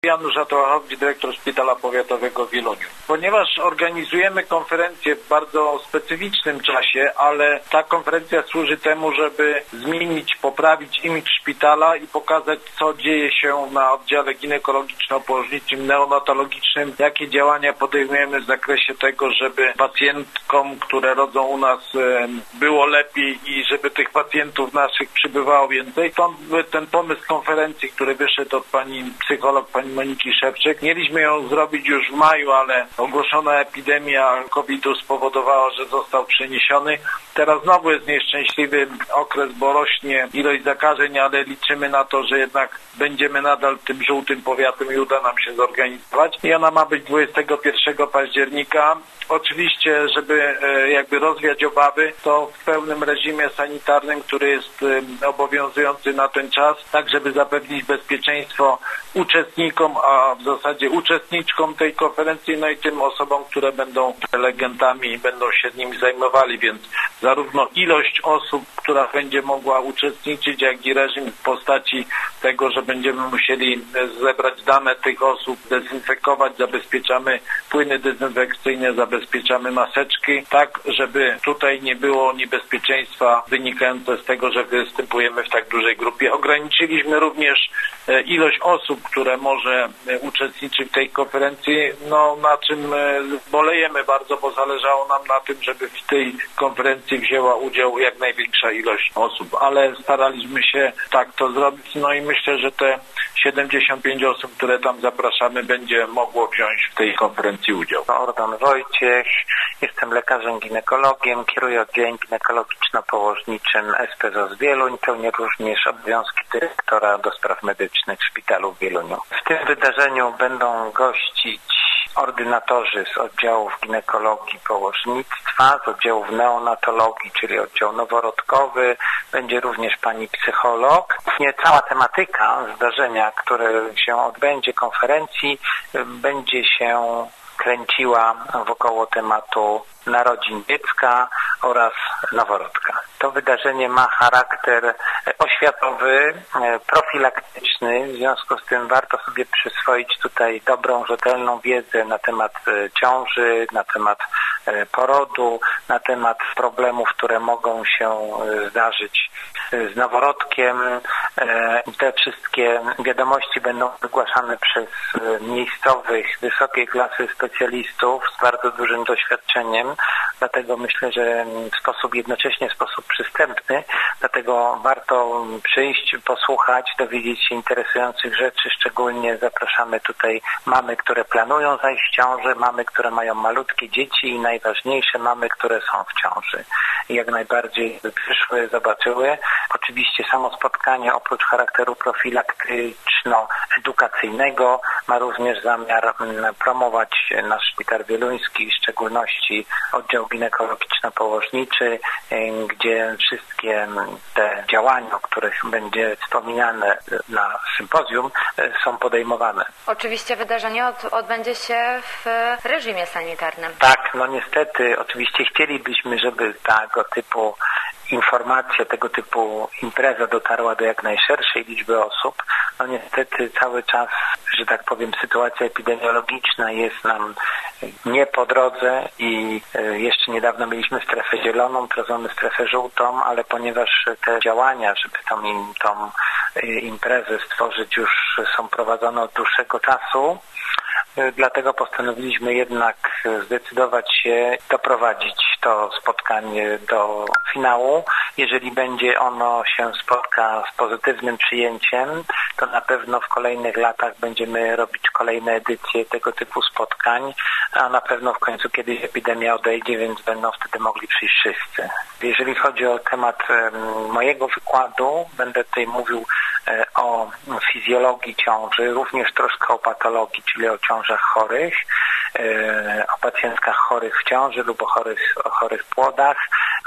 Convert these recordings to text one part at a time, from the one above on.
Janusz Atołachowicz, dyrektor Szpitala Powiatowego w Wieluniu. Ponieważ organizujemy konferencję w bardzo specyficznym czasie, ale ta konferencja służy temu, żeby zmienić, poprawić imidż szpitala i pokazać, co dzieje się na oddziale ginekologiczno-położniczym, neonatologicznym, jakie działania podejmujemy w zakresie tego, żeby pacjentkom, które rodzą u nas, było lepiej i żeby tych pacjentów naszych przybywało więcej. Stąd ten pomysł konferencji, który wyszedł od pani psycholog, pani Moniki Szewczyk. Mieliśmy ją zrobić już w maju, ale ogłoszona epidemia COVID-u spowodowała, że został przeniesiony. Teraz znowu jest nieszczęśliwy okres, bo rośnie ilość zakażeń, ale liczymy na to, że jednak będziemy nadal tym żółtym powiatem i uda nam się zorganizować. I ona ma być 21 października. Oczywiście, żeby jakby rozwiać obawy, to w pełnym reżimie sanitarnym, który jest obowiązujący na ten czas, tak żeby zapewnić bezpieczeństwo uczestnikom, a w zasadzie uczestniczkom tej konferencji, no i tym osobom, które będą prelegentami i będą się nimi zajmowali, więc zarówno ilość osób, która będzie mogła uczestniczyć, jak i reżim w postaci tego, że będziemy musieli zebrać dane tych osób, dezynfekować, zabezpieczamy płyny dezynfekcyjne, zabezpieczamy maseczki, tak żeby tutaj nie było niebezpieczeństwa wynikające z tego, że występujemy w tak dużej grupie. Ograniczyliśmy również ilość osób, które może uczestniczyć w tej konferencji, no na czym bolejemy bardzo, bo zależało nam na tym, żeby w tej konferencji wzięła udział jak największa ilość osób, ale staraliśmy się tak to zrobić, no i myślę, że te 75 osób, które tam zapraszamy, będzie mogło wziąć w tej konferencji udział. Ordan Wojciech, jestem lekarzem ginekologiem, kieruję oddziałem ginekologiczno-położniczym SPZOZ Wieluń, pełnię również obowiązki dyrektora do spraw medycznych w szpitalu w Wieluniu. W tym wydarzeniu będą gościć ordynatorzy z oddziałów ginekologii położnictwa, z oddziałów neonatologii, czyli oddział noworodkowy, będzie również pani psycholog. Cała tematyka zdarzenia, które się odbędzie, konferencji, będzie się kręciła wokoło tematu narodzin dziecka oraz noworodka. To wydarzenie ma charakter oświatowy, profilaktyczny, w związku z tym warto sobie przyswoić tutaj dobrą, rzetelną wiedzę na temat ciąży, na temat porodu, na temat problemów, które mogą się zdarzyć z noworodkiem. Te wszystkie wiadomości będą wygłaszane przez miejscowych, wysokiej klasy specjalistów z bardzo dużym doświadczeniem, dlatego myślę, że jednocześnie w sposób przystępny, dlatego warto przyjść, posłuchać, dowiedzieć się interesujących rzeczy, szczególnie zapraszamy tutaj mamy, które planują zajść w ciążę, mamy, które mają malutkie dzieci i najważniejsze mamy, które są w ciąży. I jak najbardziej przyszły, zobaczyły. Oczywiście samo spotkanie oprócz charakteru profilaktyczno-edukacyjnego ma również zamiar promować nasz szpital wieluński, w szczególności oddział ginekologiczno-położniczy, gdzie wszystkie te działania, o których będzie wspominane na sympozjum, są podejmowane. Oczywiście wydarzenie odbędzie się w reżimie sanitarnym. Tak, no niestety, oczywiście chcielibyśmy, żeby tego typu informacja, tego typu impreza dotarła do jak najszerszej liczby osób. No niestety cały czas, że tak powiem, sytuacja epidemiologiczna jest nam nie po drodze i jeszcze niedawno mieliśmy strefę zieloną, teraz mamy strefę żółtą, ale ponieważ te działania, żeby tą imprezę stworzyć, już są prowadzone od dłuższego czasu, dlatego postanowiliśmy jednak zdecydować się doprowadzić to spotkanie do finału. Jeżeli będzie ono się spotka z pozytywnym przyjęciem, to na pewno w kolejnych latach będziemy robić kolejne edycje tego typu spotkań, a na pewno w końcu kiedyś epidemia odejdzie, więc będą wtedy mogli przyjść wszyscy. Jeżeli chodzi o temat mojego wykładu, będę tutaj mówił o fizjologii ciąży, również troszkę o patologii, czyli o ciążach chorych, o pacjentkach chorych w ciąży lub o chorych płodach,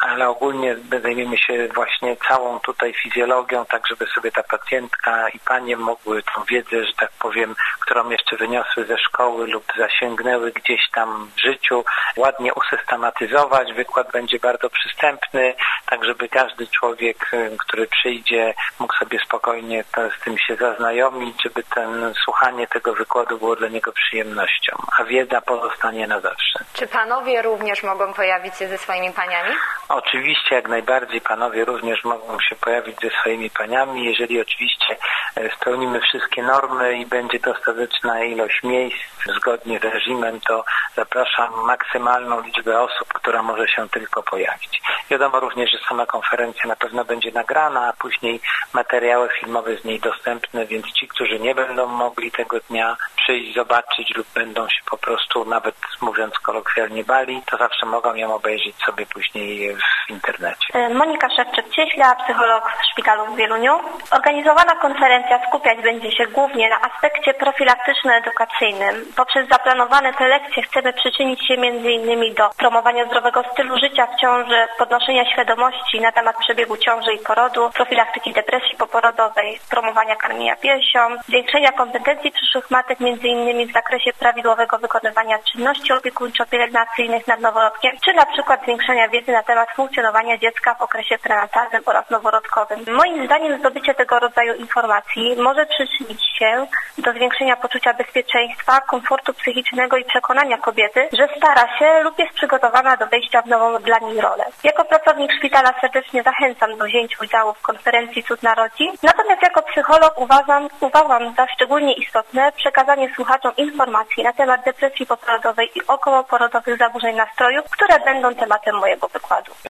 ale ogólnie zajmiemy się właśnie całą tutaj fizjologią, tak żeby sobie ta pacjentka i panie mogły tą wiedzę, że tak powiem, którą jeszcze wyniosły ze szkoły lub zasięgnęły gdzieś tam w życiu, ładnie usystematyzować. Wykład będzie bardzo przystępny, tak żeby każdy człowiek, który przyjdzie, mógł sobie spokojnie z tym się zaznajomić, żeby słuchanie tego wykładu było dla niego przyjemnością, a wiedza pozostanie na zawsze. Czy panowie również mogą pojawić się ze swoimi paniami? Oczywiście, jak najbardziej panowie również mogą się pojawić ze swoimi paniami, jeżeli oczywiście spełnimy wszystkie normy i będzie dostateczna ilość miejsc zgodnie z reżimem, to zapraszam maksymalną liczbę osób, która może się tylko pojawić. Wiadomo również, że sama konferencja na pewno będzie nagrana, a później materiały filmowe z niej dostępne, więc ci, którzy nie będą mogli tego dnia przyjść, zobaczyć lub będą się po prostu, nawet mówiąc kolokwialnie, bali, to zawsze mogą ją obejrzeć sobie później w internecie. Monika Szewczyk-Cieśla, psycholog w szpitalu w Wieluniu. Organizowana konferencja skupiać będzie się głównie na aspekcie profilaktyczno-edukacyjnym. Poprzez zaplanowane te lekcje chcemy przyczynić się m.in. do promowania zdrowego stylu życia w ciąży, podnoszenia świadomości na temat przebiegu ciąży i porodu, profilaktyki depresji poporodowej, promowania karmienia piersią, zwiększenia kompetencji przyszłych matek m.in. w zakresie prawidłowego wykonywania czynności opiekuńczo-pielęgnacyjnych nad noworodkiem, czy na przykład zwiększenia wiedzy na temat funkcjonowania dziecka w okresie prenatalnym oraz noworodkowym. Moim zdaniem zdobycie tego rodzaju informacji może przyczynić się do zwiększenia poczucia bezpieczeństwa, komfortu psychicznego i przekonania kobiety, że stara się lub jest przygotowana do wejścia w nową dla niej rolę. Jako pracownik szpitala serdecznie zachęcam do wzięcia udziału w konferencji Cud Narodzin, natomiast jako psycholog uważam za szczególnie istotne przekazanie słuchaczom informacji na temat depresji poporodowej i okołoporodowych zaburzeń nastroju, które będą tematem mojego wykładu.